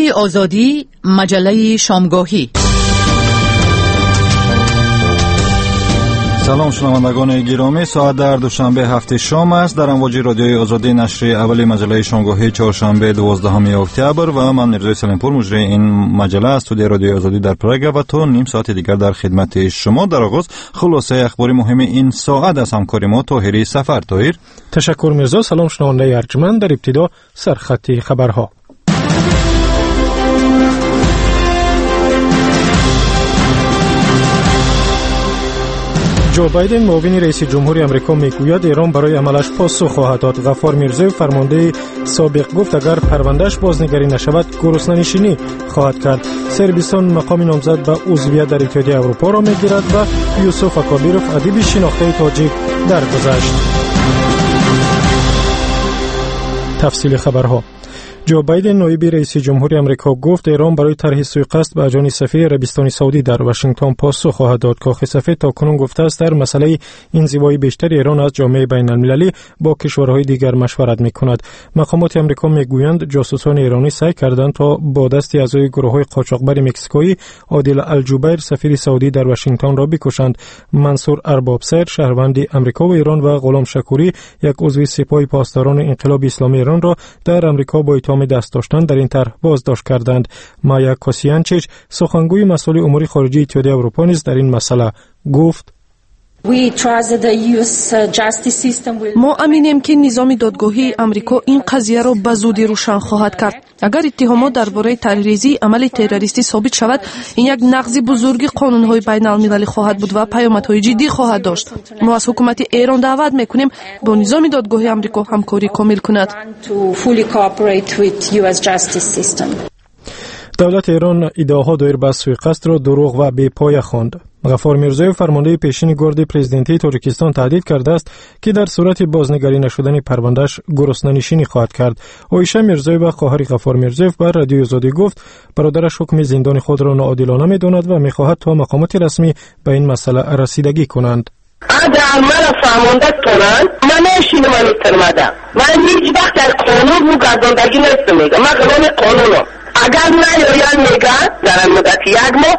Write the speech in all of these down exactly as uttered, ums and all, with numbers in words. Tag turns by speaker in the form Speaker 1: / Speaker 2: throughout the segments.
Speaker 1: رادیوی آزادی، مجله شامگاهی.
Speaker 2: سلام شنوندگان گرامی، ساعت در دوشنبه هفته شام است. در امواج رادیوی آزادی نشر اولی مجله شامگاهی چهارشنبه دوازدهم اکتبر و من میرزا سلیمپور مجری این مجله است. استودیو رادیوی آزادی در پراگ و تا نیم ساعت دیگر در خدمت شما. در آغاز خلاصه اخبار مهم این ساعت از همکار ما طاهری سفر. طاهر،
Speaker 3: تشکر میرزا. سلام شنونده ارجمند. در ابتدا سرخط خبرها. جو بایدن معاون رئیس جمهوری آمریکا میگوید ایران برای عملش پاسخ خواهد داد. غفار میرزویف فرمانده سابق گفت اگر پروندهش بازنگری نشود گرسنه‌نشینی خواهد کرد. صربستان مقام نامزد به عضویت در اتحادیه اروپا را میگیرد و یوسف اکابیروف ادیب شناخته تاجیک درگذشت. تفصیل خبرها. جو بایدن نایب رئیس جمهوری آمریکا گفت ایران برای طرح سوءقصد به اجان سفیر عربستان سعودی در واشنگتن پاسخ خواهد داد. کاخ سفید تاکنون گفته است در مسئله انزوای بیشتر ایران از جامعه بین المللی با کشورهای دیگر مشورت میکند. مقامات آمریکا میگویند جاسوسان ایرانی سعی کردند تا با دست اعضای گروه‌های قاچاقبر مکزیکویی عادل الجبیر سفیر سعودی در واشنگتن را بکشند. منصور اربابسر شهروند آمریکا و ایران و غلام شکوری یک عضو سپاه پاسداران انقلاب اسلامی ایران را در آمریکا با اتهام دست داشتن در این طرح بازداشت کردند. مایا کاسیانچیچ سخنگوی مسئول امور خارجه اتحادیه اروپا نیز در این مسئله گفت
Speaker 4: ما امینیم که نظام دادگاهی آمریکا این قضیه را به زودی روشن خواهد کرد. اگر اتهامات درباره تروریستی عمل تروریستی ثابت شود، این یک نقض بزرگ قانون‌های بین المللی خواهد بود و پیامدهای جدی خواهد داشت. ما از حکومت ایران دعوت می‌کنیم با نظام دادگاهی آمریکا همکاری کامل کند.
Speaker 3: دولت ایران ادعاها دایر به سوءقصد را دروغ و بی‌پایه خواند. غفار میرزویف فرمانده پیشین گارد پرزیدنتی تاجیکستان تهدید کرده است که در صورت بازنگری نشدن پروندهش گرسنه‌نشینی خواهد کرد. عایشه میرزویف خواهر غفار میرزویف بر رادیوی آزادی گفت برادرش حکم زندان خود را ناعادلانه می‌داند و می‌خواهد تا مقامات رسمی به این مسئله رسیدگی کنند.
Speaker 5: اگر من فهمانده کنن من نشینم من ترمدم من هیچ وقت در قانون رو گرداندگی نست میگم. من قانون قانونم اگر نیاین میگن در مدت یک ماه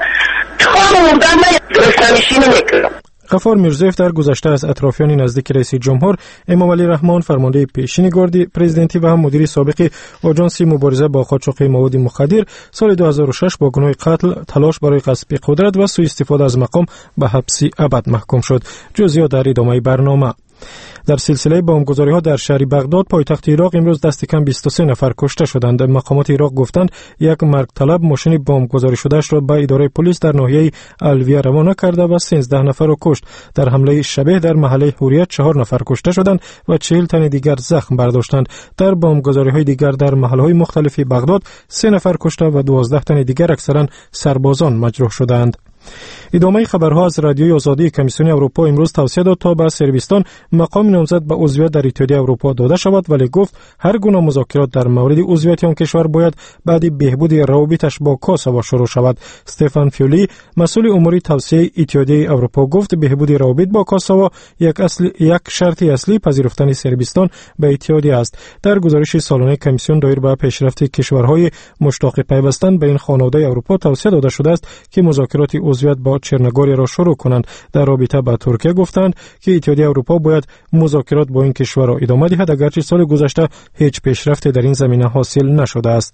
Speaker 5: کار مردن من گرسنه‌نشینی میکنم.
Speaker 3: غفار میرزویف در گذشته از اطرافیان نزدیک رئیس جمهور امام علی رحمان فرمانده پیشین گارد پرزیدنتی و هم مدیر سابق آژانس مبارزه با قاچاق مواد مخدر سال دو هزار و شش با گناه قتل، تلاش برای غصب قدرت و سوء استفاده از مقام به حبس ابد محکوم شد. جزئیات در ادامه برنامه. در سلسله بمبگذاری‌ها در شهر بغداد پایتخت عراق امروز دست کم بیست و سه نفر کشته شدند. مقامات عراق گفتند یک مرگ طلب ماشین بمبگذاری شده‌اش را به اداره پلیس در ناحیه الویه روانه کرده و سیزده نفر را کشت. در حمله شبیه در محله حریت چهار نفر کشته شدند و چهل تن دیگر زخم برداشتند. در بمبگذاری‌های دیگر در محله‌های مختلف بغداد سه نفر کشته و دوازده تن دیگر اکثرا سربازان مجروح شدند. ادامه خبرها از رادیوی آزادی. کمیسیون اروپا امروز توصیه داد تا به صربستان مقام نامزد به عضویت در اتحادیه اروپا داده شود، ولی گفت هر گونه مذاکرات در مورد عضویت آن کشور باید بعد بهبود روابطش با کاساوا شروع شود. استفان فیولی مسئول امور توسعه اتحادیه اروپا گفت بهبود روابط با کاساوا یک اصل یک شرط اصلی پذیرفتن صربستان به اتحادیه است. در گزارش سالانه کمیسیون دایر به پیشرفت کشورهای مشتاق پیوستن به این خانواده اروپا توصیه داده شده است که مذاکرات عضویت با چرنگوری را شروع کنند. در رابطه با ترکیه گفتند که اتحادیه اروپا باید مذاکرات با این کشور را ادامه دهد اگرچه سال گذشته هیچ پیشرفت در این زمینه حاصل نشده است.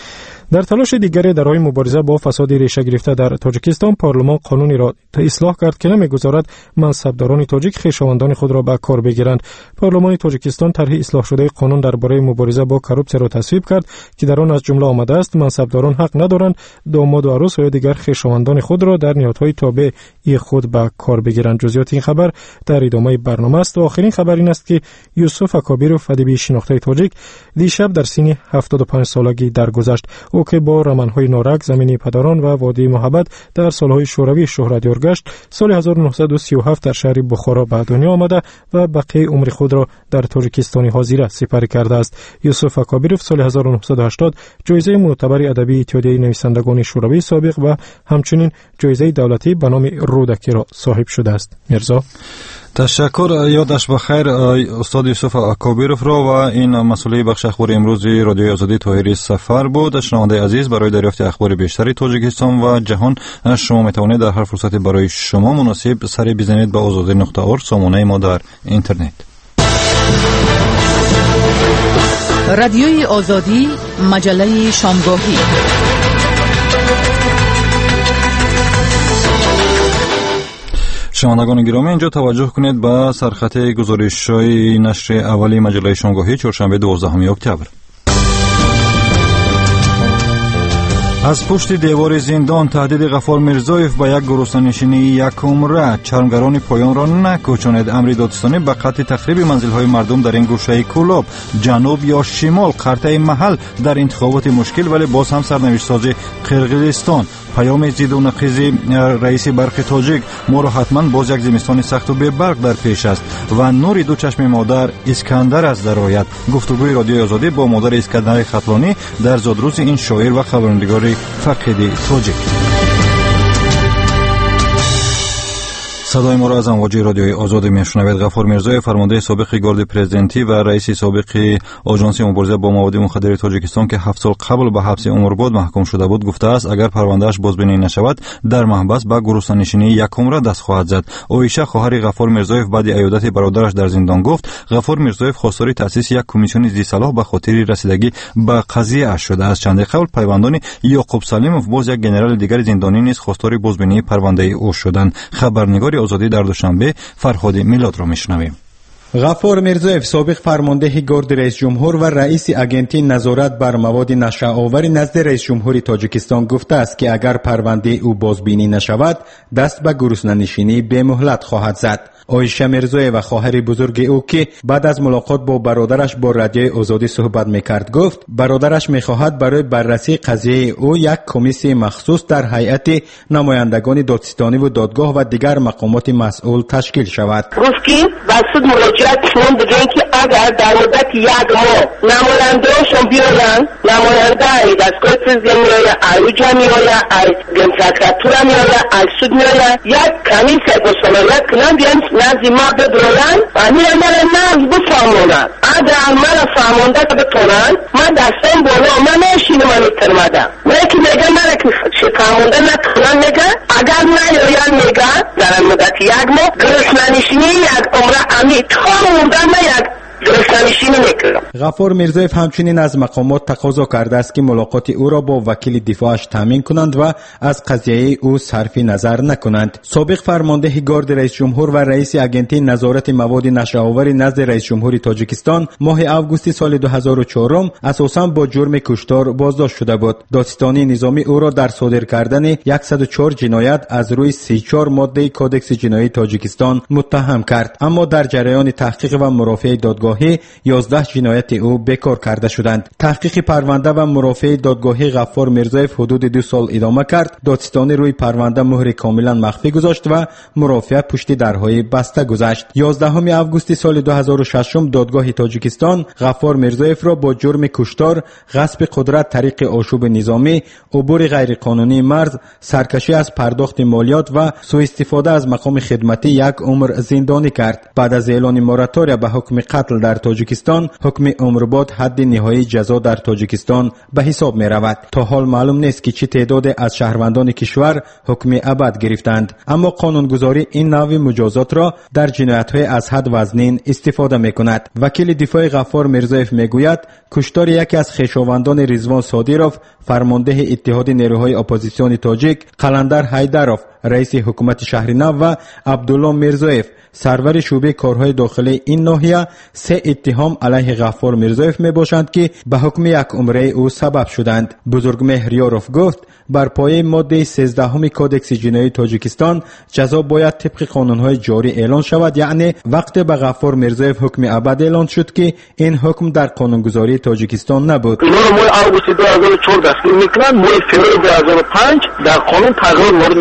Speaker 3: در تلاش دیگری در راه مبارزه با فساد ریشه گرفته در تاجیکستان پارلمان قانونی را اصلاح کرد که نمیگذارد منصبداران تاجیک خویشاوندان خود را به کار بگیرند. پارلمان تاجیکستان طرح اصلاح شده قانون درباره مبارزه با کروپسیون را تصویب کرد که در آن از جمله آمده است منصبداران حق ندارند داماد و عروس و دیگر خویشاوندان خود را در نهادهای تابع خود به کار بگیرند. جزئیات این خبر در ادامه برنامه است. و آخرین خبر این است که یوسف اکابیروف ادیب شناخته تاجیک دیشب در سن هفتاد و پنج سالگی درگذشت. او که با رمان‌های نارک، زمین پدران و وادی محبت در سالهای شوروی شهرت یار گشت، سال هزار و نهصد و سی و هفت در شهر بخارا به دنیا آمده و بقیه عمر خود را در تاجیکستان حاضره سپری کرده است. یوسف اکابیروف سال هزار و نهصد و هشتاد جایزه معتبر ادبی اتحادیه نویسندگان شوروی سابق و همچنین جایزه دولتی به نام رودکی را صاحب شده است. میرزا
Speaker 2: تشکر. یادش بخیر استاد یوسف اکابیروف را و این مسئله بخش اخبار امروز رادیوی آزادی طاهری سفر بود. شنونده عزیز، برای دریافت اخبار بیشتری تاجیکستان و جهان شما میتوانید در هر فرصتی برای شما مناسب سری بزنید به آزادی نقطه اورگ، سامانه ما در اینترنت.
Speaker 1: رادیوی آزادی، مجله شامگاهی.
Speaker 2: شنوندگان گرامی، اینجا توجه کنید به سرخط گزارش‌های نشر اولی مجله شامگاهی چهارشنبه دوازدهم اکتبر. از پشت دیوار زندان تهدید غفار میرزایف به یک گروسنشینی یک عمره. چرمگران پایان را نکوچانید. امر دادستانی به قطع تخریب منزل‌های مردم در این گوشه کلاب، جنوب یا شمال، قرطه محل در انتخابات مشکل ولی باز هم سرنوشت ساز قرقیزستان. پیام ضد و نقیض رئیس برق تاجیک: ما را حتما باز یک زمستان سخت و بی برق در پیش است. و نور دو چشم مادر اسکندر از درآید. گفتگوی رادیوی آزادی با مادر اسکندر خطلانی در زادروز این شاعر و خبرنگار فقید تاجیک. صدای ما را از امواج رادیوی آزادی میشنوید. غفار میرزایف، فرمانده سابق گارد پرزیدنتی و رئیس سابق آژانس مبارزه با مواد مخدر تاجیکستان که هفت سال قبل به حبس عمرباد محکوم شده بود، گفته است اگر پروندهش بازبینی نشود در محبس به گروسنشینی یک عمره دست خواهد زد. عایشه، خواهر غفار میرزایف، بعد عیادت برادرش در زندان گفت غفار میرزایف خواستار تأسیس یک کمیسیون ذی صلاح به خاطر رسیدگی به قضیه اش شده است. چند قبل پیوندان یعقوب سلیموف، باز یک ژنرال دیگر زندانی نیز خواستار بازبینی پرونده او شدند. خبرنگار آزادی در دوشنبه فرهاد میلاد را میشنویم.
Speaker 6: غفار میرزایف، سابق فرمانده گارد رئیس جمهور و رئیس اجنسی نظارت بر مواد نشه‌آور نزد رئیس جمهوری تاجیکستان گفته است که اگر پرونده او بازبینی نشود دست به گروسنشینی به مهلت خواهد زد. عایشه میرزایف و خواهر بزرگ او که بعد از ملاقات با برادرش با رادیوی آزادی صحبت میکرد گفت برادرش میخواهد برای بررسی قضیه او یک کمیسیون مخصوص در هیئت نمایندگان دادستانی و دادگاه و دیگر مقامات مسئول تشکیل شود.
Speaker 5: گفت که بسود مراجعت کنند بگن که اگر در مدت یک ماه نماینده‌هاشون بیارن، نماینده ای دستگاه پرزیدنت میآید، ایوجا میآید، ای گنساکراتورا میآید، ای سود میآید، یک کمیسیون بسازند کنند بیان نزد ما ببرن و میامر نزد بفهمونن. اگر من فهمونده بتونن من دستم بالا من نشینم من ترمدم. من که میگه من که فهمونده نتونن میگه اگر نیاین میگه در مدت یک ماه گرسنشینی یک عمره امی تخموندن نه یک گرسنشینی میکنم.
Speaker 6: غفار میرزایف همچنین از مقامات تقاضا کرده است که ملاقات او را با وکیل دفاعش تامین کنند و از قضیه او صرف نظر نکنند. سابق فرمانده گارد رئیس جمهور و رئیس اجنسی نظارت مواد نشه‌آور نزد رئیس جمهوری تاجیکستان ماه اوگوست سال دو هزار و چهار اساساً با جرم کشتار بازداشت شده بود. دادستانی نظامی او را در صادر کردن صد و چهار جنایت از روی سی و چهار ماده کودکس جنایی تاجیکستان متهم کرد، اما در جریان تحقیق و مرافعه دادگاه یازده جنایت او بکار کرده شدند. تحقیق پرونده و مرافعه دادگاهی غفار میرزایف حدود دو سال ادامه کرد. دادستانی روی پرونده مهر کاملا مخفی گذاشت و مرافعه پشت درهای بسته گذاشت. یازدهم اوگوست سال دو هزار و شش دادگاه تاجیکستان غفار میرزایف را با جرم کشتار، غصب قدرت طریق آشوب نظامی، عبور غیرقانونی مرز، سرکشی از پرداخت مالیات و سوء استفاده از مقام خدمتی یک عمر زندانی کرد. بعد از اعلان موراتوریا به حکم قتل در تاجیکستان، حکم عمرباد حد نهایی جزا در تاجیکستان به حساب می رود. تا حال معلوم نیست که چه تعداد از شهروندان کشور حکم ابد گرفتند، اما قانونگذاری این نوع مجازات را در جنایت‌های از حد وزنین استفاده می کند. وکیل دفاع غفار میرزایف می گوید کشتار یکی از خویشاوندان رضوان صادروف، فرمانده اتحاد نیروهای اپوزیسیون تاجیک، قلندر حیدروف، رئیس حکومت شهر نو و عبدالله میرزایف، سرور شعبه کارهای داخلی این ناحیه، سه اتهام علیه غفار میرزایف می باشند که به حکم یک عمره او سبب شدند. بزرگمهر یاروف گفت بر پایه ماده سیزده همین کودکس جنایی تاجیکستان جزا باید طبق قانونهای جاری اعلان شود، یعنی وقت به غفار میرزایف حکم ابد اعلان شد که این حکم در قانونگذاری تاجیکستان نبود.
Speaker 7: اینا رو ماه اوگوست دو هزار و چهار دستگیر میکنن، ماه فوریه دو هزار و پنج در قانون تغییر وارد میشه که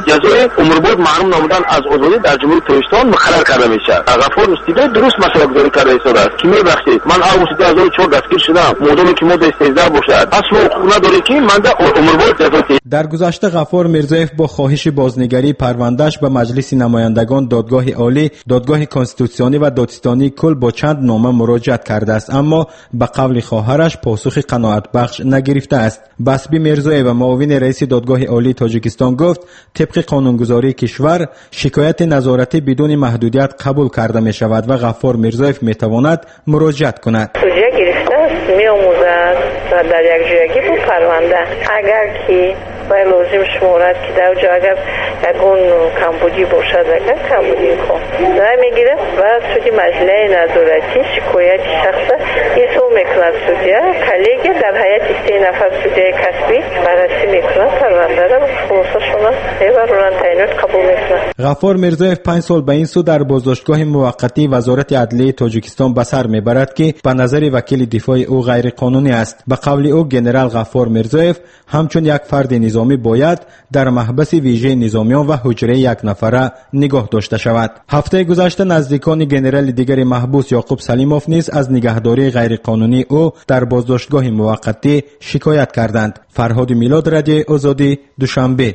Speaker 5: جزای عمربود محروم نمودن از آزادی در جمهوری ترکستان مقرر کرده میشه. غفور استیده درست مسئله گذاری کرده ایستاده است که میبخشید من آگوست دو هزار و چهار دستگیر شدم، مدلی که ماده سیزده باشد اصلا حقوق نداره که من در عمربود جزای.
Speaker 6: در گذشته غفور میرزایف با خواهش بازنگری پروندهش به مجلس نمایندگان، دادگاه عالی، دادگاه کنستیتوسیونی و دادستانی کل با چند نامه مراجعت کرده است، اما به قول خواهرش پاسخ قناعت بخش نگرفته است. بسبی میرزایف و معاون رئیس دادگاه عالی تاجیکستان گفت طبق قانونگذاری کشور شکایت نظارتی بدون محدودیت قبول کرده می شود و غفور میرزایف می تواند مراجعت کند.
Speaker 7: سوژه گرفته است، می آموزد و در یک جایگی بود پرونده اگر که باید لازم شمارد که در اونجا اگر یکون کمبودی باشد اگر کمبودی کن در میگیرد و سودی مجله نظارتی شکایت شخص ایسو میکند سودیه کلیگه در حیات سه نفر سودیه کسبی بررسی میکند پرونده را خلاصه شما و رونن تعینات قبول میکند.
Speaker 6: غفور میرزایف پنج سال به این سو در بازداشتگاه موقتی وزارت عدلیه تاجیکستان به سر میبرد که به نظر وکیل دفاع او غیر قانونی است. به قول او ژنرال غفور میرزایف همچون یک فرد نظامی باید در محبس ویژه نظامیان و حجره یک نفره نگاه داشته شود. هفته گذشته نزدیکان ژنرال دیگر محبوس یعقوب سلیموف نیز از نگهداری غیرقانونی او در بازداشتگاه موقتی شکایت کردند. فرهاد میلاد، رادیوی آزادی، دوشنبه.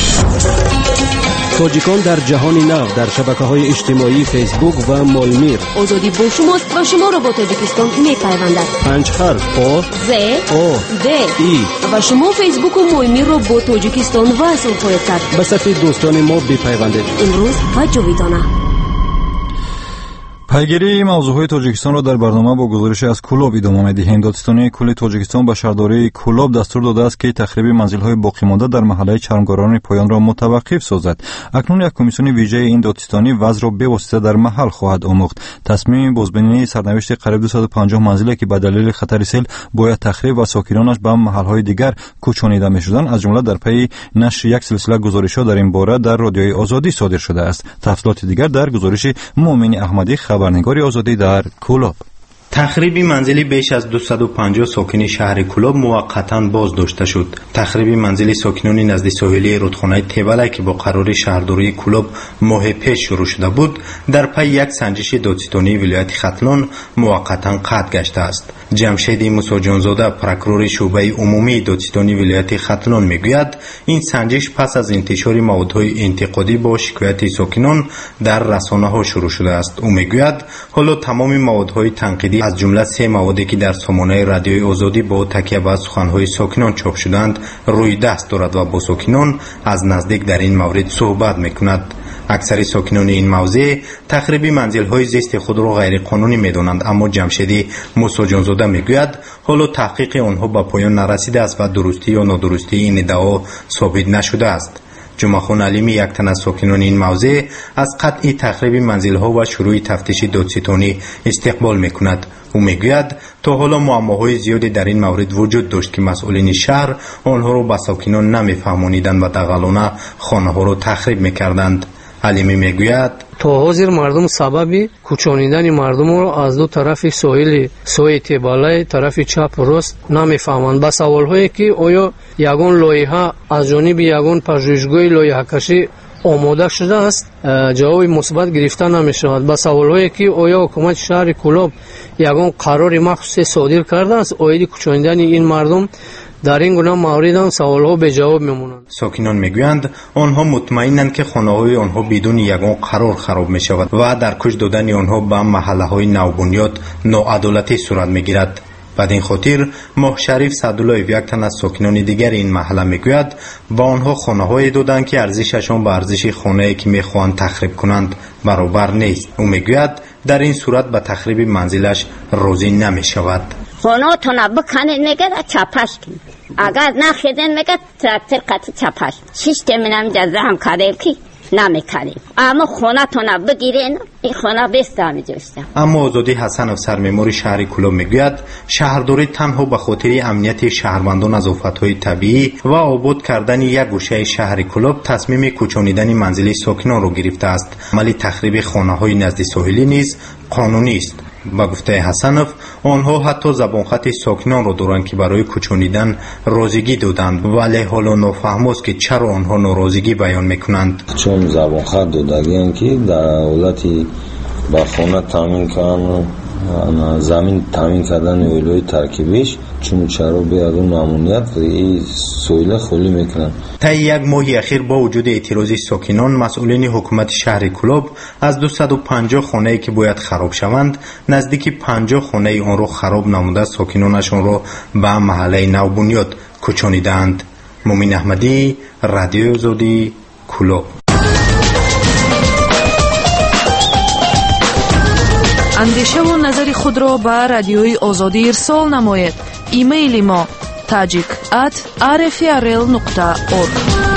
Speaker 8: تاجیکان در جهان نو در شبکه‌های اجتماعی فیسبوک و مالمیر.
Speaker 9: آزادی با شماست و شما را با تاجیکستان می‌پیوندد.
Speaker 8: پنج حرف آ
Speaker 9: ز
Speaker 8: او
Speaker 9: د
Speaker 8: ای
Speaker 9: و شما فیسبوک و مالمیر را با تاجیکستان وصل خواهید کرد.
Speaker 8: به صفحه دوستان ما بپیوندید.
Speaker 9: امروز و جاویدانه.
Speaker 2: پیگیری موضوعهای تاجیکستان را در برنامه با گزارش از کلوب ادامه می‌دهیم. دادستانی کل تاجیکستان به شهرداری کلوب دستور داده است که تخریب منزل‌های باقی مانده در محله چرمگاران پایان را متوقف سازد. اکنون یک کمیسیون ویژه این دادستانی وضع را بواسطه در محل خواهد آموخت. تصمیم بازبینی سرنوشت قریب دویست و پنجاه منزلی که به دلیل خطر سیل باید تخریب و ساکنانش به محل‌های دیگر کوچانیده می‌شدند از جمله در پی نشر یک سلسله گزارش‌ها در این باره در رادیوی آزادی صادر شده است. تفصیلات دیگر در گزارش مؤمن احمدی، خبرنگار آزادی در کلوب.
Speaker 10: تخریب منزلی بیش از دویست و پنجاه ساکن شهر کلوب موقتا باز داشته شد. تخریب منزل ساکنان نزد ساحلی رودخانه تبله که با قرار شهرداری کلوب ماه پیش شروع شده بود در پی یک سنجش دادستانی ولایت ختلان موقتا قطع گشته است. جمشید موسی جانزاده، پروکرور شعبه عمومی دادستانی ولایت ختلان میگوید این سنجش پس از انتشار موادهای انتقادی با شکایت ساکنان در رسانه‌ها شروع شده است. او میگوید حالا تمام موادهای تنقیدی از جمله سه موادی که در سامانه رادیوی آزادی با تکیه بر سخنهای ساکنان چاپ شدند روی دست دارد و با ساکنان از نزدیک در این مورد صحبت میکند. اکثر ساکنان این موضع تخریب منزل‌های زیست خود را غیر قانونی می‌دانند، اما جمشیدی موسی جانزاده میگوید حالا تحقیق آنها به پایان نرسیده است و درستی یا نادرستی این ادعا ثابت نشده است. جمعخان علیمی، یک تن از ساکنان این موضع، از قطع تخریب منزل‌ها و شروع تفتیش دادستانی استقبال می‌کند. او میگوید تا حالا معماهای زیادی در این مورد وجود داشت که مسئولین شهر آنها را به ساکنان نمی‌فهمانیدند و دغلانه خانه‌ها را تخریب می‌کردند. علیمی میگوید
Speaker 11: تا حاضر مردم سبب کوچانیدن مردم را از دو طرف ساحل سوی تبله طرف چپ و راست نمیفهمند. با سوال‌هایی که آیا یگان لایحه از جانب یگان پژوهشگاه لایحه‌کشی آماده شده است جواب مثبت گرفته نمی‌شود. با سوال‌هایی که آیا حکومت شهر کلوب یگان قرار مخصوص صادر کرده است آید کوچانیدن این مردم در این گونه مورد هم سوال‌ها به جواب میمونند.
Speaker 10: ساکنان میگویند آنها مطمئنند که خانه‌های آنها بدون یگان قرار خراب می‌شود و در کش دادن آنها به محله‌های نوبنیاد ناعدالتی صورت می‌گیرد. بعد این خاطر ماه شریف سعدالله، یک تن از ساکنان دیگر این محله میگوید با آنها خانه‌های دادند که ارزششان با ارزش خانه‌ای که میخواهند تخریب کنند برابر نیست. او میگوید در این صورت به تخریب منزلش راضی نمی‌شود.
Speaker 12: خانه تو نبکنید میگه چپش کنید، اگر نخیدن میگه تراکتر قطع چپش. شش تمنم جزه هم کردیم که نمیکنیم، اما خانه تو نبگیرین این خانه بیست همه جوشتم.
Speaker 10: اما آزادی حسن سرممور شهر کلوب میگوید شهرداری تنها به خاطر امنیت شهروندان از آفت‌های طبیعی و آباد کردن یک گوشه شهر کلوب تصمیم کوچانیدن منزل ساکنان را گرفته است. عمل تخریب خانه‌های نزد ساحلی نیز قانونی است. با گفته حسنов آنها حتی زبانخط ساکنان را دارند که برای کوچانیدن رازیگی دادند، ولی حالا نافهم است که چرا آنها ناراضگی بیان میکنند.
Speaker 13: چون زبانخط دادگیان که در حالتی با خانه تامین کردن زمین تامین کردن اویلوی ترکیبیش چون چرا بیاد اون نمونیت این سویله خالی میکنن.
Speaker 10: تا یک ماه اخیر با وجود اعتراض ساکنان، مسئولین حکومت شهر کلوب از دویست و پنجاه خانه‌ای که باید خراب شوند نزدیک پنجاه خانه آن را خراب نموده ساکنانشان را به محله نو بنیاد کوچانیدند. مومن احمدی، رادیو آزادی، کلوب.
Speaker 4: اندیشه و نظر خود را به رادیوی آزادی ارسال نمایید. ایمیل ما tajik at r f r l nokta org.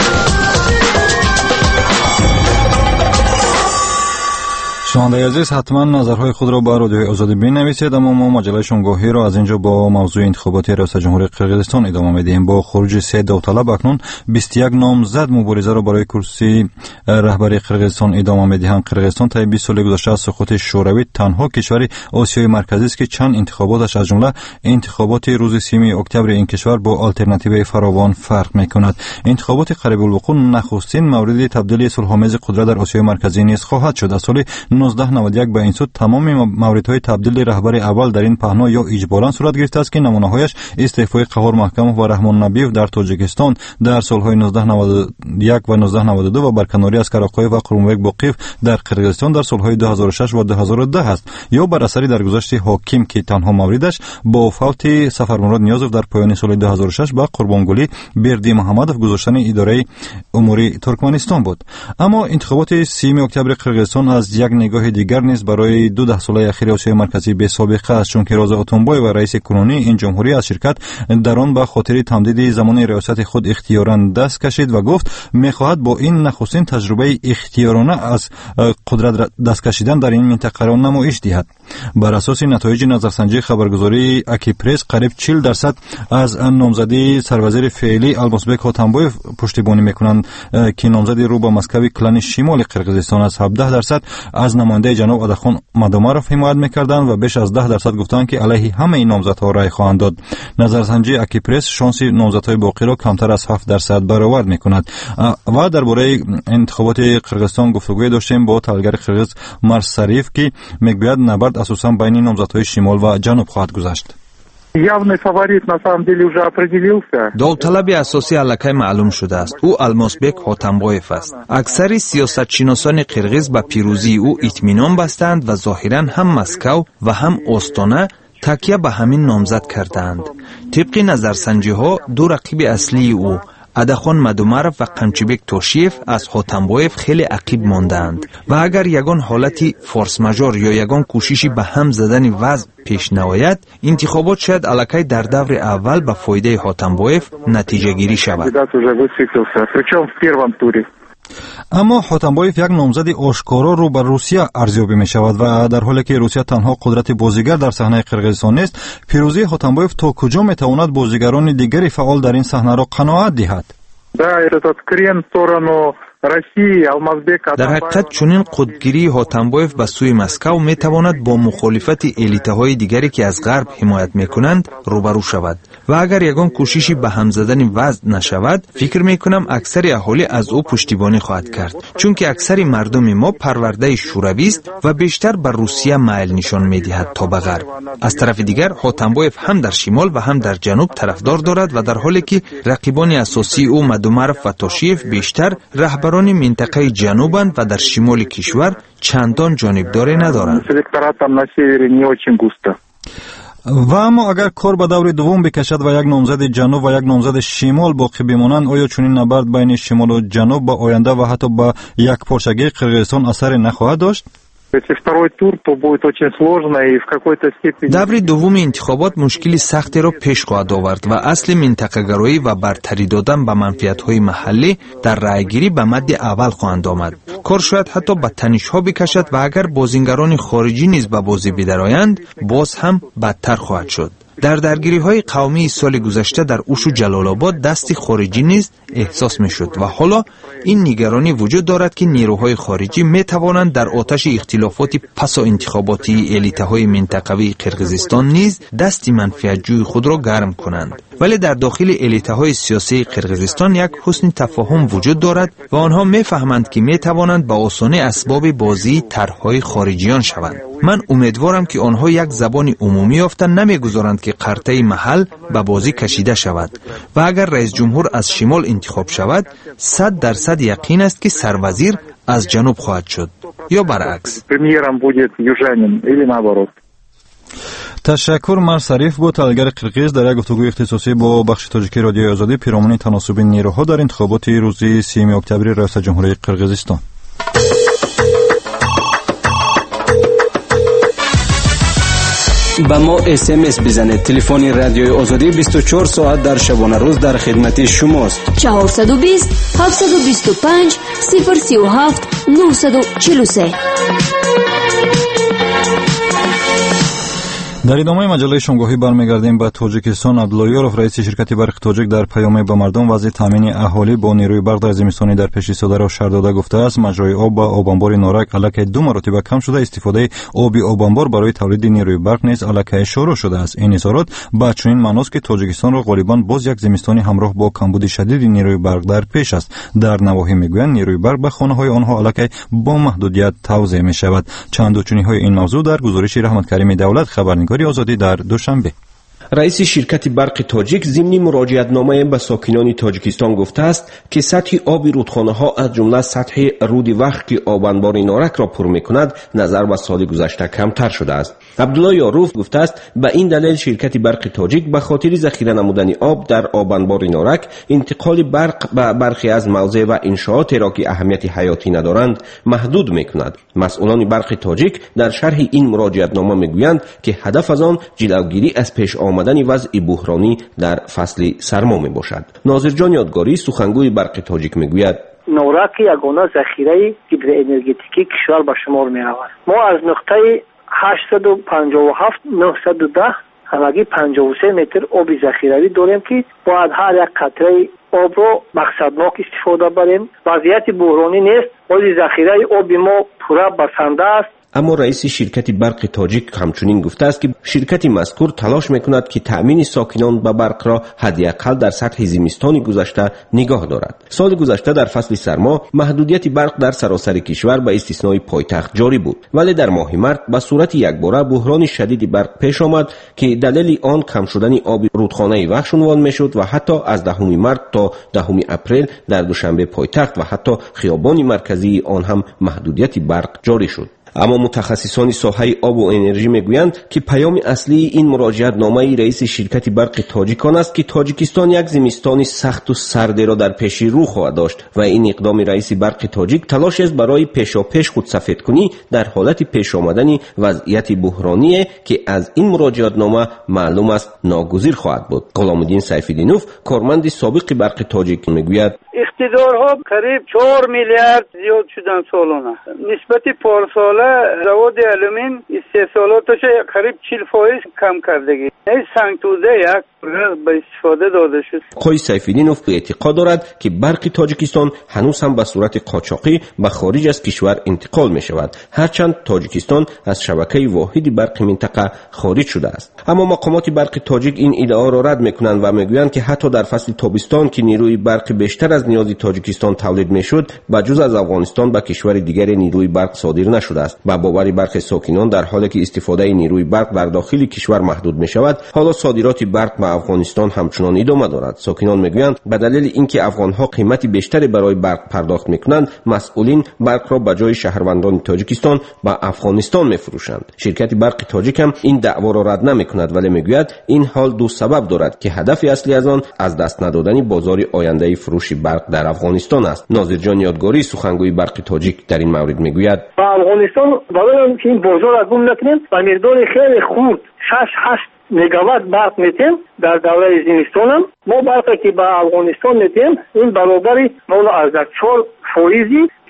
Speaker 2: شنوندگان عزیز، حتما نظرهای خود را با رادیوی آزادی بنویسید. اما ما مجله شنگاهی را از اینجا با موضوع انتخابات ریاست جمهوری قرقیزستان ادامه میدهیم. با خروج سه داوطلب اکنون بیست و یک نامزد مبارزه را برای کرسی رهبری قرقیزستان ادامه میدهند. قرقیزستان طی بیست سال گذشته از سقوط شوروی تنها کشور آسیای مرکزی است که چند انتخاباتش از جمله انتخابات روز سیوم اکتبر این کشور با آلترناتیو فراوان فرق میکند. انتخابات قریب الوقوع نخستین مورد تبدیل صلح‌آمیز قدرت در آسیای مرکزی نیز خواهد شد. از سال نوزده نود و یک به این سو تمام موردهای تبدیل رهبر اول در این پهنا یا اجباراً صورت گرفته است که نمونه‌هایش استعفای قهار محکمov و رحمان نبیев در تاجیکستان در سالهای نوزده نود و یک و نوزده نود و دو و برکناری اسکر آقایف و قرمبک باقیف در قرقیزستان در سالهای دو هزار و شش و دو هزار و ده است، یا بر اثر درگذشت حاکم که تنها موردش با فوت سفرمراد نیازov در پایان سال دو هزار و شش با قربانگلی بردی محمدov گذاشتن اداره امور ترکمنستان بود. اما انتخابات سیوم اکتبر قرقیزستان از یک نگاه دیگر نیز برای دو ده ساله اخیر آسیای مرکزی به سابقه است، چون که رضا اتنبای و رئیس کنونی این جمهوری از شرکت در آن به خاطر تمدید زمان ریاست خود اختیاراً دست کشید و گفت می‌خواهد با این نخستین تجربه اختیارانه از قدرت دست کشیدن در این منطقه را نمایش دهد. بر اساس نتایج نظرسنجی خبرگزاری اکیپرس قریب چهل درصد از نامزدی سروزیر فعلی المازبek اتنبایف پشتیبانی می‌کنند که نامزد رو به مسکو کلان شمال قرقیزستان است. هفده درصد از نماینده جناب ادخان مادومارov حمایت می‌کردند و بیش از ده درصد گفتند که علیه همه این نامزدها رای خواهند داد. نظرسنجی اکیپرس شانس نامزدهای باقی را کمتر از هفت درصد برآورد می‌کند. و درباره انتخابات قرقیزستان گفتگوی داشتیم با تحلیلگر قرقیز مرسریف که میگوید نبرد اساساً بین نامزدهای شمال و جنوب خواهد گذشت.
Speaker 14: явный фаворит на самом деле уже определился.
Speaker 15: داوطلبی اساسی الکی معلوم شده است. او المازبek اتنبایف است. اکثر سیاستشناسان قرقیز به پیروزی او اطمینان بستند و ظاهراً هم مسکو و هم استانه تکیه به همین نامزد کردند. طبق نظرسنجی ها دو رقیب اصلی او ادخان مادومارov و قمچیبک توشیف از اتنبایف خیلی عقیب ماندند و اگر یگان حالتی فورس ماژور یا یگان کوششی به هم زدن وضع پیش نیاید، انتخابات شاید الکی در دور اول به فایده اتنبایف نتیجه گیری شود.
Speaker 2: اما اتنبایف یک نامزد آشکارا رو بر روسیه ارزیابی می شود و در حالی که روسیه تنها قدرت بازیگر در صحنه قرقیزستان نیست، پیروزی اتنبایف تا کجا می تواند بازیگران دیگری فعال در این صحنه را قناعت دهد؟
Speaker 15: در حقیقت چنین قدگیری اتنبایف به سوی مسکو می تواند با مخالفت الیت‌های دیگری که از غرب حمایت می کنند روبرو شود و اگر یگان کوششی به هم زدن وضع نشود، فکر می کنم اکثر اهالی از او پشتیبانی خواهد کرد، چون که اکثر مردم ما پرورده شوروی است و بیشتر به روسیه میل نشان می دهد تا به غرب. از طرف دیگر اتنبایف هم در شمال و هم در جنوب طرفدار دارد و در حالی که رقیبان اساسی او مادومارov و توشیف بیشتر رهبر منطقه جنوبند و در شمال کشور چندان جانبداری ندارند.
Speaker 2: و اما اگر کار به دور دوم بکشد و یک نامزد جنوب و یک نامزد شمال باقی بمانند، آیا چنین نبرد بین شمال و جنوب با آینده و حتی با یک پارچگی قرقیزستان اثر نخواهد داشت؟
Speaker 15: دور دوم انتخابات مشکلی سختی را پیش خواهد آورد و اصل منطقه گرایی و برتری دادن به منفعت‌های محلی در رأیگیری به مد اول خواهند آمد. کار شاید حتی به تنش‌ها بکشد و اگر بازیگران خارجی نیز به بازی بدرآیند، باز هم بدتر خواهد شد. در درگیری‌های قومی سال گذشته در اوش و جلال آباد دست خارجی نیز احساس می‌شد و حالا این نگرانی وجود دارد که نیروهای خارجی می‌توانند در آتش اختلافات پسا انتخاباتی الیته‌های منطقوی قرقیزستان نیز دست منفعت‌جوی خود را گرم کنند. ولی در داخل الیته‌های سیاسی قرقیزستان یک حسن تفاهم وجود دارد و آنها می‌فهمند که می‌توانند با آسانی اسباب بازی طرح‌های خارجیان شوند. من امیدوارم که آنها یک زبان عمومی یافتند، نمی‌گذارند که قرطه محل به بازی کشیده شود و اگر رئیس جمهور از شمال انتخاب شود صد درصد یقین است که سروزیر از جنوب خواهد شد یا برعکس.
Speaker 14: Премьером будет южанин или наоборот.
Speaker 2: تشکر. مرسریف بود، تحلیلگر قرقیز، در یک گفتگوی اختصاصی با بخش تاجیکی رادیوی آزادی پیرامون تناسب نیروها در انتخابات روز سیوم اکتبر ریاست جمهوری قرقیزستان.
Speaker 8: با ما اس ام اس بزنید. تلفن رادیوی آزادی بیست و چهار ساعت در شبانه روز در خدمت شماست.
Speaker 9: چهارصد و بیست هفتصد و بیست و پنج صفر سی و هفت نهصد و چهل و سه.
Speaker 2: در ادامه مجله شنگاهی برمیگردیم به تاجیکستان. عبداللهیارов رئیس شرکت برق تاجیک در پیام به مردم وضع تامین اهالی با نیروی برق در زمستانی در پیش ایستاده را شرح داده گفته است مجرای آب با آب انبار نارک الکی دو مرتبه کم شده، استفاده آب آب انبار برای تولید نیروی برق نیز الکی شروع شده است. این اظهارات با چنین معناست که تاجیکستان را غالبا باز یک زمستانی همراه با کمبود شدید نیروی برق در پیش است. در نواحی میگویند نیروی برق به خانه‌های آنها الکی با محدودیت توزیع می شود. چند و چنین‌های این موضوع در گزارش رحمت کریم دولت خبرنگاری آزادی در دوشنبه.
Speaker 8: رئیس شرکت برق تاجیک ضمن مراجعتنامه به ساکنان تاجیکستان گفته است که سطح آب رودخانه‌ها از جمله سطح رود وخت که آب انبار نارک را پر می‌کند نظر به سال گذشته کمتر شده است. عبدالله یاروف گفته است به این دلیل شرکت برق تاجیک به خاطر ذخیره نمودن آب در آب انبار نارک انتقال برق به برخی از موضع و انشاءاتی را که اهمیت حیاتی ندارند محدود می‌کند. مسئولان برق تاجیک در شرح این مراجعتنامه می‌گویند که هدف از آن جلوگیری از پیش آمدن وضع بحرانی در فصل سرما میباشد. ناظر جان یادگاری سخنگوی برق تاجیک میگوید
Speaker 16: نارک یگانه ذخیره هیدروانرژتیکی کشور به شمار میرود. ما از نقطه هشتصد و پنجاه و هفت نهصد و ده همگی پنجاه و سه متر آب ذخیروی داریم که باید هر یک قطره آب را مقصدناک استفاده بریم. وضعیت بحرانی نیست، ولی ذخیره آب ما پورا بسنده است.
Speaker 8: اما رئیس شرکت برق تاجیک همچنین گفته است که شرکت مذکور تلاش میکند که تأمین ساکنان به برق را حداقل در سطح زمستان گذشته نگاه دارد. سال گذشته در فصل سرما محدودیت برق در سراسر کشور به استثنای پایتخت جاری بود، ولی در ماه مارس به صورت یکباره بحران شدید برق پیش آمد که دلیل آن کم شدن آب رودخانه وخش عنوان میشد و حتی از دهم مارس تا دهم اپریل در دوشنبه پایتخت و حتی خیابان مرکزی آن هم محدودیت برق جاری شد. اما متخصصان ساحه آب و انرژی میگویند که پیام اصلی این مراجعت نامه رئیس شرکت برق تاجیک آن است که تاجیکستان یک زمستان سخت و سرد را در پیش رو خواهد داشت و این اقدام رئیس برق تاجیک تلاش است برای پیشاپیش خود سفید کنی در حالت پیش آمدن وضعیت بحرانی که از این مراجعت نامه معلوم است ناگزیر خواهد بود. غلامالدین سیف‌الدینوف کارمند سابق برق تاجیک میگوید
Speaker 17: اقتدارها قریب چهار میلیارد زیاد شدن سالانه. نسبت پارساله رواد آلومین استحصالاتش قریب چهل فیصد کم کردگی. این سنگتوزه یک به استفاده داده شد.
Speaker 8: آقای سیف‌الدینوف اعتقاد دارد که برق تاجیکستان هنوز هم به صورت قاچاقی به خارج از کشور انتقال می شود، هرچند تاجیکستان از شبکه واحد برق منطقه خارج شده است. اما مقامات برق تاجیک این ادعا را رد میکنند و میگویند که حتی در فصل تابستان که نیروی برق بیشتر از نیاز تاجیکستان تولید میشد، بجز از افغانستان به کشور دیگری نیروی برق صادر نشده است. با باور برخی ساکنان در حالی که استفاده نیروی برق در داخل کشور محدود می شود، حالا صادرات برق به افغانستان همچنان ادامه دارد. ساکنان میگویند به دلیل اینکه افغانها قیمت بیشتری برای برق پرداخت میکنند، مسئولین برق را به جای شهروندان تاجیکستان به افغانستان میفروشند. شرکت برق تاجیک هم این دعوا را رد نمیکند، ولی میگوید این حال دو سبب دارد که هدف اصلی از آن از دست ندادن بازار آینده فروش برق در افغانستان است. ناظر جان یادگاری سخنگوی برق تاجیک در این مورد میگوید
Speaker 16: افغانستان برای اینکه این بازار را گم نکنیم به مقدار خیلی خرد شش هشت مگاوات برق میتیم در دوره زمستان هم ما برقی که به افغانستان میتیم این برابری مال از چهار فایزی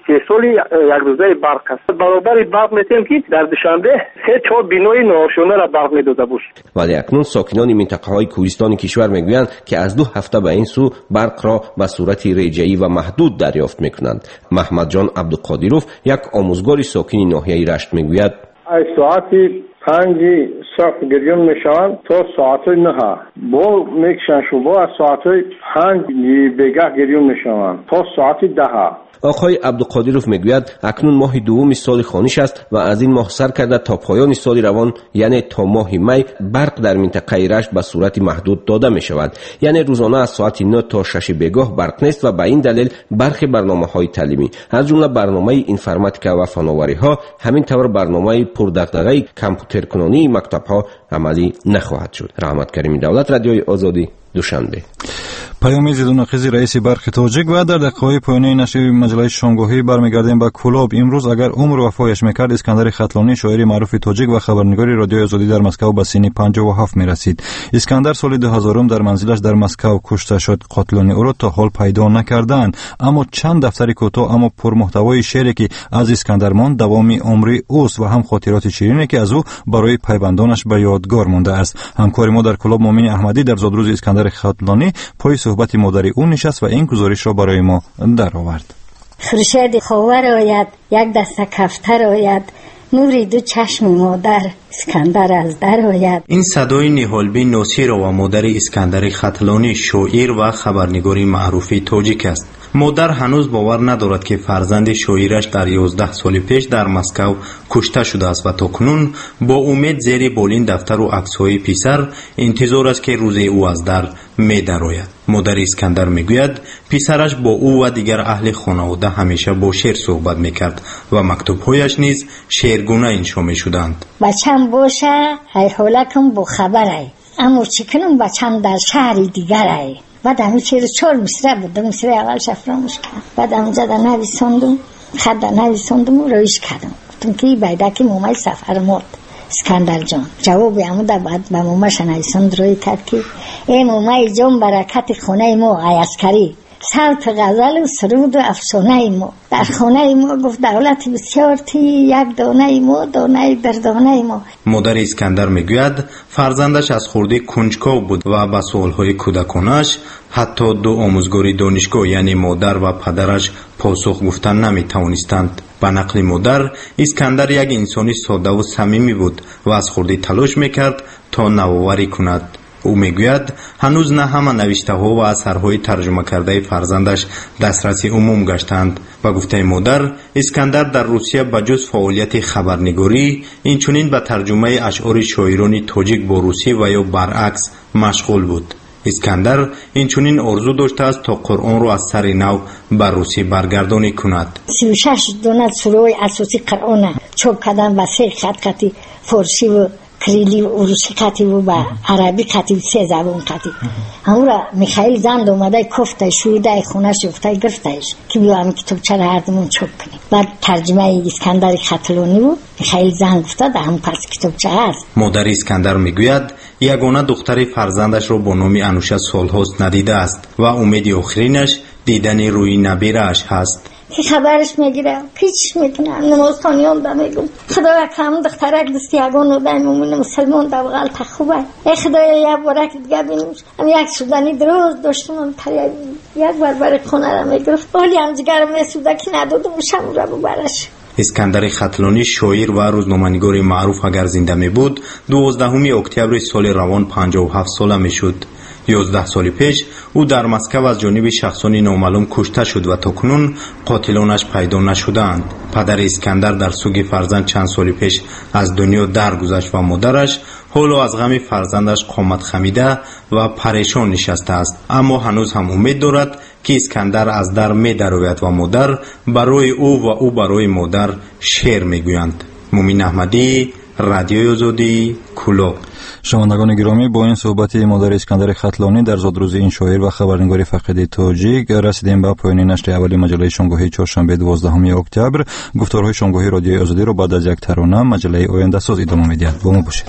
Speaker 16: سه سال یک روزه برق است. برابر برق میتیم که در دوشنبه سه چهار بینای ناشونه را برق میداده بود.
Speaker 8: ولی اکنون ساکنان منطقه های کوهستانی کشور میگویند که از دو هفته به این سو برق را به صورت رجعی و محدود دریافت میکنند. محمد جان عبدالقادیروف یک آموزگار ساکن ناحیه رشت میگوید
Speaker 18: از ساعت پنج صبح گریون میشوند تا ساعت نه با میکشن شبا از ساعت پنج بگه گریون میشوند تا ساعت ده.
Speaker 8: آقای عبدالقادیروف میگوید اکنون ماه دوم سال خانیش است و از این ماه سر کرده تا پایان سال روان یعنی تا ماه می برق در منطقه رشت به صورت محدود داده می شود. یعنی روزانه از ساعت نه تا شش بگاه برق نیست و به این دلیل برخی برنامه های تعلیمی از جمله برنامه اینفرماتیکا و فناوری ها همین طور برنامه پردغدغه کامپیوتر کنونی مکتب ها عملی نخواهد شد. رحمت کریمی دولت، رادیوی آزادی، دوشنبه.
Speaker 2: پیام ضد و نقیض رئیس برق تاجیک و در دقایق پایانی نشر مجله شامگاهی برمیگردیم به کلاب. امروز اگر عمر وفایش میکرد اسکندر ختلانی شاعر معروف تاجیک و خبرنگار رادیوی آزادی در مسکو به سن پنجاه و هفت میرسید. اسکندر سال دو هزار در منزلش در مسکو کشته شد. قاتلان او را تا حال پیدا نکردند، اما چند دفتر کوتاه اما پرمحتوای شعری که از اسکندر ماند دوام عمری اوست و هم خاطرات شیرینی که از او برای پیوندانش به یادگار مانده است. همکار ما در کلاب مومن احمدی در زادروز اسکندر ختلانی پای صحبت مادر او نشست و این گزارش را برای ما در آورد.
Speaker 19: خورشید خاور آید، یک دسته کفتر آید، نوری دو چشم مادر اسکندر از در آید.
Speaker 10: این صدای نهالبی ناصر و مادر اسکندر ختلانی شاعر و خبرنگاری معروف تاجیک است. مادر هنوز باور ندارد که فرزند شاعرش در یازده سال پیش در مسکو کشته شده است و تاکنون با امید زیر بالین دفتر و عکس‌های پسر انتظار است که روز او از در می درآید. مادر اسکندر میگوید پسرش با او و دیگر اهل خانواده همیشه با شعر صحبت میکرد و مکتوب‌هایش نیز شعرگونه انشا میشدند.
Speaker 19: بچم باشه ای حالکم با خبره، اما چی کنم بچم در شهر دیگره. بعد همین چیز چهار مصره بود، دو مصره اولش فراموش کردم. بعد همونجا در نویساندم، خط در نویساندم و رویش کردم. گفتم که بیدکی مومای سفر مود اسکندر جان. جواب همون در بعد به موماش نویساند روی کرد که ای مومای جان برکت خونه ما ای عسکری، صوت غزل و سرود و افسانه ما در خانه ما. گفت دولت بسیار تی یک دانه ما دانه در دانه ما.
Speaker 10: مادر اسکندر میگوید فرزندش از خورده کنجکاو بود و به سوالهای کودکانش حتی دو آموزگاری دانشگاه یعنی مادر و پدرش پاسخ گفتن نمی توانستند. به نقل مادر اسکندر یک انسانی ساده و صمیمی بود و از خورده تلاش میکرد تا نوآوری کند. او میگوید هنوز نه همه نوشته ها و اثرهای ترجمه کرده فرزندش دسترسی عموم گشتند. و گفته مادر اسکندر در روسیه بجز فعالیت خبرنگاری اینچنین به ترجمه اشعار شاعران تاجیک با روسی و یا برعکس مشغول بود. اسکندر اینچنین آرزو داشته است تا قرآن را از سر نو بر روسی برگردانی کند.
Speaker 19: سی و شش دونه سوره اساسی قرآن چاپ کردن و سه خط خطی فارسی و کریلی و روسی خطی و با عربی خطی و سه زبان خطی. همون را میخائیل زند اومده کفته شویده خونه شفته گرفتهش که بیا همین کتاب چرا هر دمون چاپ کنیم. بعد ترجمه اسکندر ختلانی و میخائیل زند گفته هم پس کتاب چه هست.
Speaker 10: مادر اسکندر میگوید یگانه دختر فرزندش را با نام انوشه سالهاست ندیده است و امید آخرینش دیدن روی نبیره اش هست.
Speaker 19: که خبرش میگیرم پیچ میکنم نماز خانیان دا میگم خدایا کم دخترک دستی اگان و دای مومن مسلمان دا بغل تخوبه ای خدایا یک بارک دیگه بینیم هم یک سودانی دروز داشتم هم تریه یک بار بر خونه را میگرفت ولی هم جگرم میسوده که ندادم شم را ببرش.
Speaker 10: اسکندر ختلانی شاعر و روزنامه‌نگار معروف اگر زنده می بود دوازدهم اکتبر سال روان پنجاه و هفت ساله می شد. یازده سال پیش او در مسکو از جانب شخصانی نامعلوم کشته شد و تاکنون قاتلانش پیدا نشدند. پدر اسکندر در سوگ فرزند چند سال پیش از دنیا درگذشت و مادرش حالا از غم فرزندش قامت خمیده و پریشان نشسته است، اما هنوز هم امید دارد که اسکندر از در می درآید و مادر برای او و او برای مادر شعر میگویند. مومن احمدی، رادیوی آزادی، کلو.
Speaker 2: شنوندگان گرامی، با این صحبت مادر اسکندر ختلانی در زادروز این شاعر و خبرنگار فقید تاجیک رسیدیم به پایان نشر اولی مجله شامگاهی چهارشنبه دوازدهم اکتبر. گفتارهای شامگاهی رادیوی آزادی را بعد از یک ترانه مجله آینده ساز ادامه می‌دهد. با ما باشید.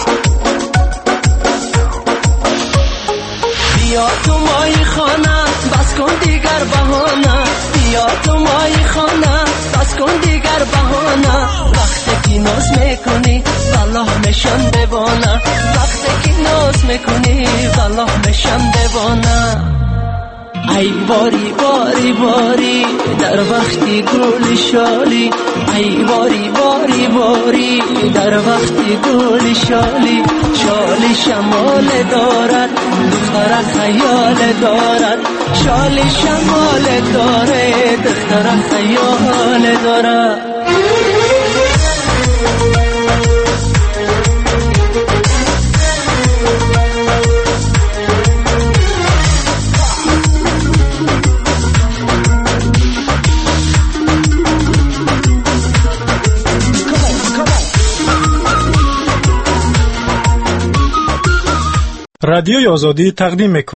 Speaker 20: بیا تو مای خانه بس کن دیگر بهانه بیا تو مای خانه بس کن دیگر بهانه وقتی که ناز میکنی والله میشم دیوانه وقتی که ناز میکنی والله میشم دیوانه ای باری باری باری در وقتی گل شالی ای باری باری باری در وقتی گل شالی شالی شمال دارد دختر خیال دارد شالی شمال داره دختر خیال دارد
Speaker 3: رادیوی آزادی تقدیم می‌کند.